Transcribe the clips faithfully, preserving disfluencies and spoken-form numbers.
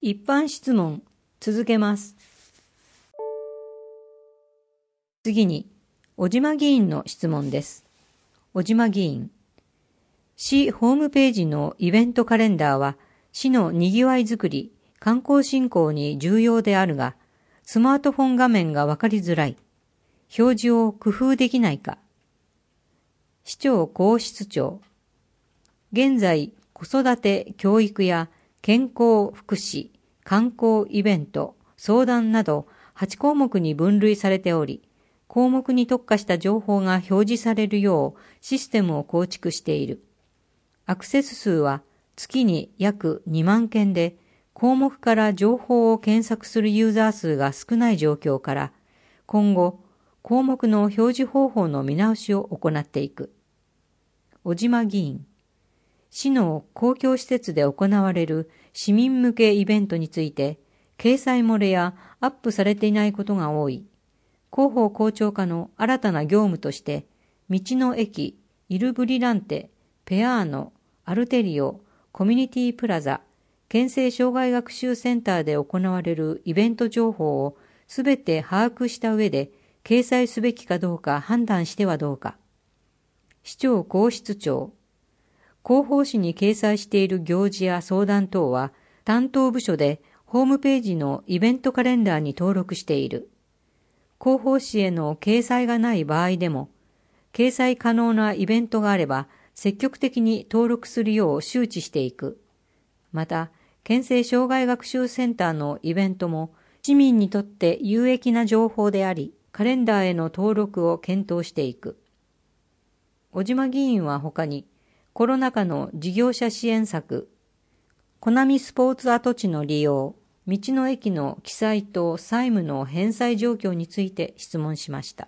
一般質問、続けます。次に、小島議員の質問です。小島議員。市ホームページのイベントカレンダーは、市のにぎわいづくり、観光振興に重要であるが、スマートフォン画面がわかりづらい。表示を工夫できないか。市長皇室長。現在、子育て、教育や健康、福祉、観光イベント、相談などはち項目に分類されており、項目に特化した情報が表示されるようシステムを構築している。アクセス数は月に約にまんけんで、項目から情報を検索するユーザー数が少ない状況から、今後、項目の表示方法の見直しを行っていく。小島議員。市の公共施設で行われる市民向けイベントについて、掲載漏れやアップされていないことが多い。広報広聴課の新たな業務として、道の駅、イルブリランテ、ペアーノ、アルテリオ、コミュニティプラザ、県政障害学習センターで行われるイベント情報をすべて把握した上で、掲載すべきかどうか判断してはどうか。市長皇室長。広報誌に掲載している行事や相談等は、担当部署でホームページのイベントカレンダーに登録している。広報誌への掲載がない場合でも、掲載可能なイベントがあれば、積極的に登録するよう周知していく。また、県政障害学習センターのイベントも、市民にとって有益な情報であり、カレンダーへの登録を検討していく。小島議員は他に、コロナ禍の事業者支援策、コナミスポーツ跡地の利用、道の駅の記載と債務の返済状況について質問しました。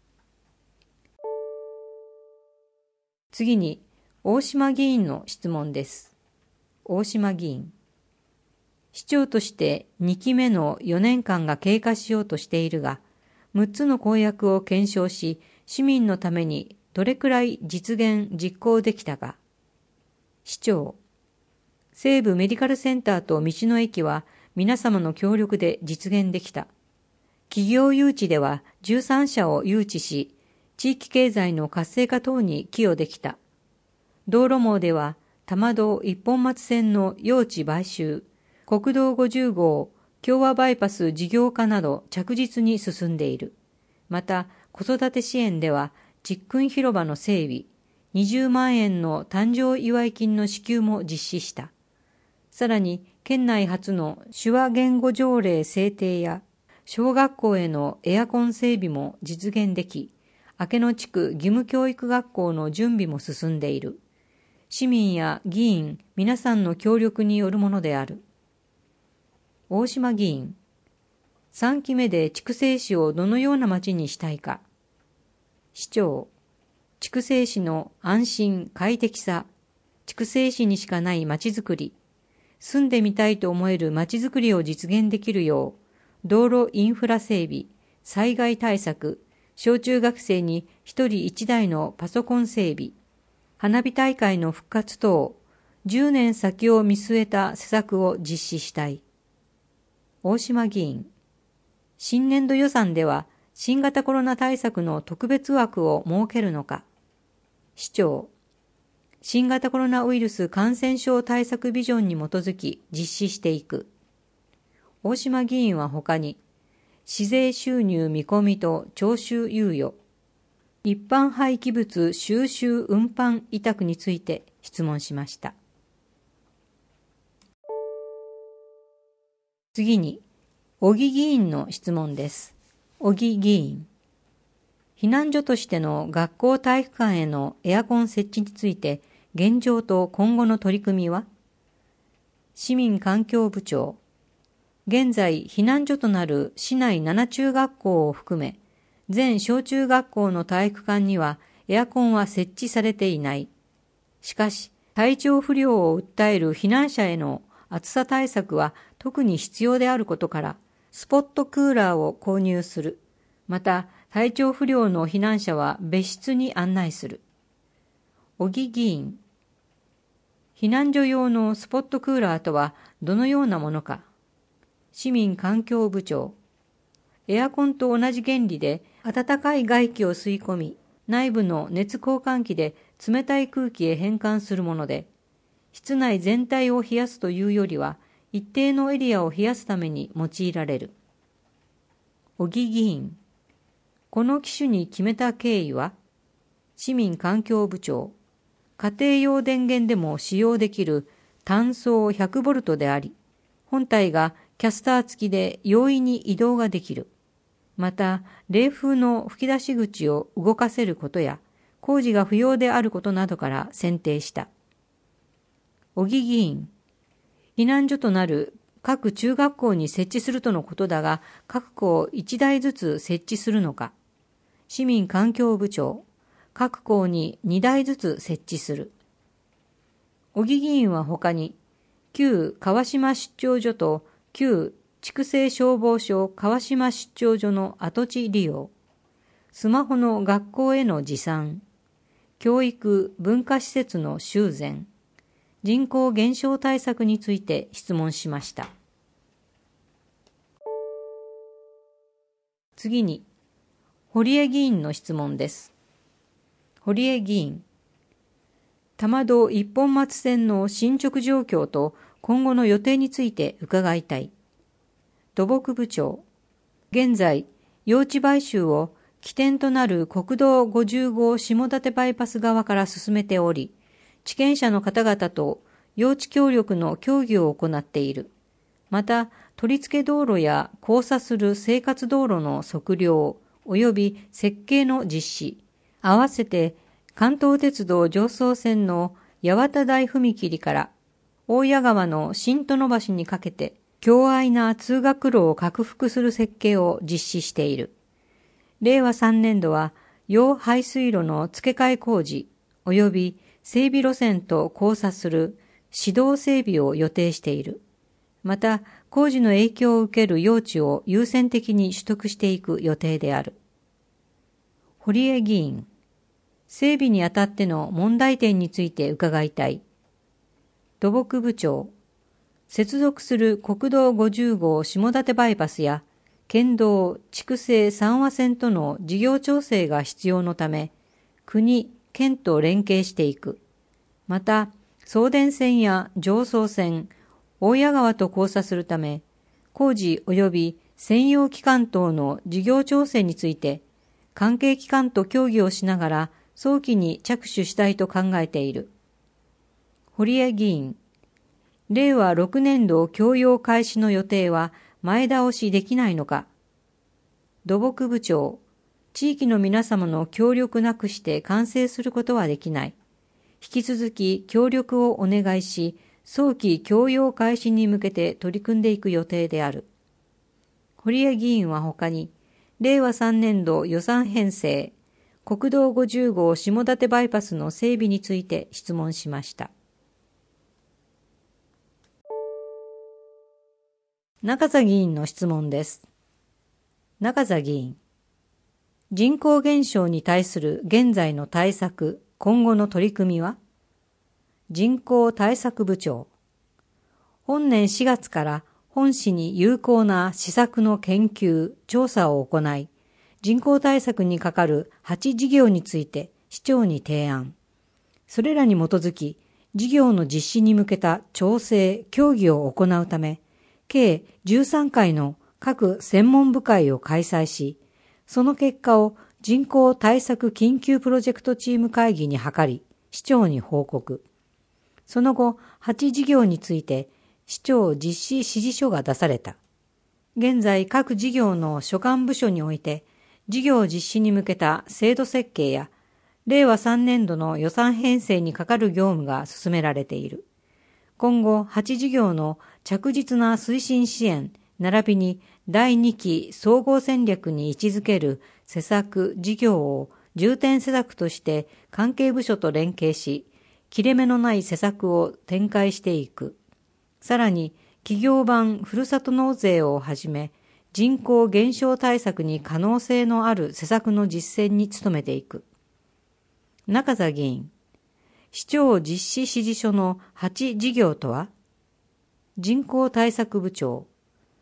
次に、大島議員の質問です。大島議員。市長としてにきめのよねんかんが経過しようとしているが、むっつの公約を検証し、市民のためにどれくらい実現実行できたか。市長。西部メディカルセンターと道の駅は皆様の協力で実現できた。企業誘致ではじゅうさんしゃを誘致し、地域経済の活性化等に寄与できた。道路網では玉道一本松線の用地買収、国道ごじゅうごう共和バイパス事業化など着実に進んでいる。また子育て支援ではちっくん広場の整備、にじゅうまんえんの誕生祝い金の支給も実施した。さらに県内初の手話言語条例制定や小学校へのエアコン整備も実現でき、明野地区義務教育学校の準備も進んでいる。市民や議員皆さんの協力によるものである。大島議員。さんきめで筑西市をどのような町にしたいか。市長。筑西市の安心快適さ、筑西市にしかない町づくり、住んでみたいと思える町づくりを実現できるよう、道路インフラ整備、災害対策、小中学生に一人一台のパソコン整備、花火大会の復活等、じゅうねん先を見据えた施策を実施したい。大島議員。新年度予算では新型コロナ対策の特別枠を設けるのか。市長。新型コロナウイルス感染症対策ビジョンに基づき実施していく。大島議員は他に、市税収入見込みと徴収猶予、一般廃棄物収集運搬委託について質問しました。次に、小木議員の質問です。小木議員。避難所としての学校体育館へのエアコン設置について、現状と今後の取り組みは？市民環境部長。現在、避難所となる市内なな中学校を含め、全小中学校の体育館にはエアコンは設置されていない。しかし、体調不良を訴える避難者への暑さ対策は特に必要であることから、スポットクーラーを購入する。また、体調不良の避難者は別室に案内する。小木議員。避難所用のスポットクーラーとはどのようなものか。 市民環境部長。エアコンと同じ原理で暖かい外気を吸い込み、内部の熱交換器で冷たい空気へ変換するもので、室内全体を冷やすというよりは、一定のエリアを冷やすために用いられる。小木議員。この機種に決めた経緯は、市民環境部長。家庭用電源でも使用できる単層 ひゃくボルト であり、本体がキャスター付きで容易に移動ができる。また、冷風の吹き出し口を動かせることや、工事が不要であることなどから選定した。小木議員。避難所となる各中学校に設置するとのことだが、各校いちだいずつ設置するのか。市民環境部長。各校ににだいずつ設置する。小木議員は他に、旧川島出張所と旧筑西消防署川島出張所の跡地利用、スマホの学校への持参、教育文化施設の修繕、人口減少対策について質問しました。次に、堀江議員の質問です。堀江議員。玉戸一本松線の進捗状況と今後の予定について伺いたい。土木部長。現在、用地買収を起点となる国道ごじゅうご下館バイパス側から進めており、地権者の方々と用地協力の協議を行っている。また、取り付け道路や交差する生活道路の測量及び設計の実施、合わせて関東鉄道常総線の八幡台踏切から大谷川の新殿橋にかけて狭隘な通学路を拡幅する設計を実施している。れいわさんねんどは用排水路の付け替え工事及び整備路線と交差する市道整備を予定している。また、工事の影響を受ける用地を優先的に取得していく予定である。堀江議員。整備にあたっての問題点について伺いたい。土木部長。接続する国道ごじゅうご下館バイパスや県道筑西三和線との事業調整が必要のため、国、県と連携していく。また、送電線や常総線、大谷川と交差するため、工事及び専用機関等の事業調整について、関係機関と協議をしながら早期に着手したいと考えている。堀江議員。れいわろくねんど供用開始の予定は前倒しできないのか。土木部長。地域の皆様の協力なくして完成することはできない。引き続き協力をお願いし、早期供用開始に向けて取り組んでいく予定である。堀江議員は他に、れいわさんねんど予算編成、国道ごじゅうご下館バイパスの整備について質問しました。中座議員の質問です。中座議員。人口減少に対する現在の対策、今後の取り組みは？人口対策部長。本年しがつから本市に有効な施策の研究、調査を行い、人口対策にかかるはち事業について市長に提案。それらに基づき、事業の実施に向けた調整、協議を行うため、計じゅうさんかいの各専門部会を開催し、その結果を人口対策緊急プロジェクトチーム会議に諮り、市長に報告。その後、はち事業について市長実施指示書が出された。現在、各事業の所管部署において、事業実施に向けた制度設計や、れいわさんねんどの予算編成にかかる業務が進められている。今後、はち事業の着実な推進支援、並びにだいにき総合戦略に位置づける施策、事業を重点施策として関係部署と連携し、切れ目のない施策を展開していく。さらに、企業版ふるさと納税をはじめ、人口減少対策に可能性のある施策の実践に努めていく。中座議員。市長実施指示書のはち事業とは？人口対策部長。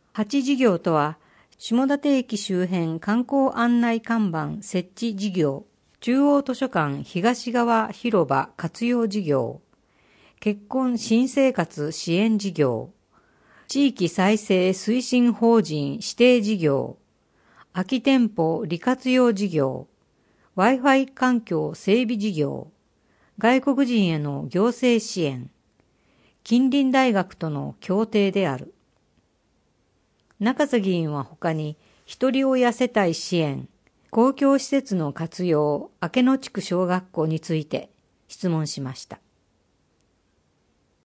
はち事業とは、下館駅周辺観光案内看板設置事業、中央図書館東側広場活用事業、結婚新生活支援事業、地域再生推進法人指定事業、空き店舗利活用事業、Wi-Fi 環境整備事業、外国人への行政支援、近隣大学との協定である。中瀬議員は他に、一人親世帯支援、公共施設の活用、明野地区小学校について質問しました。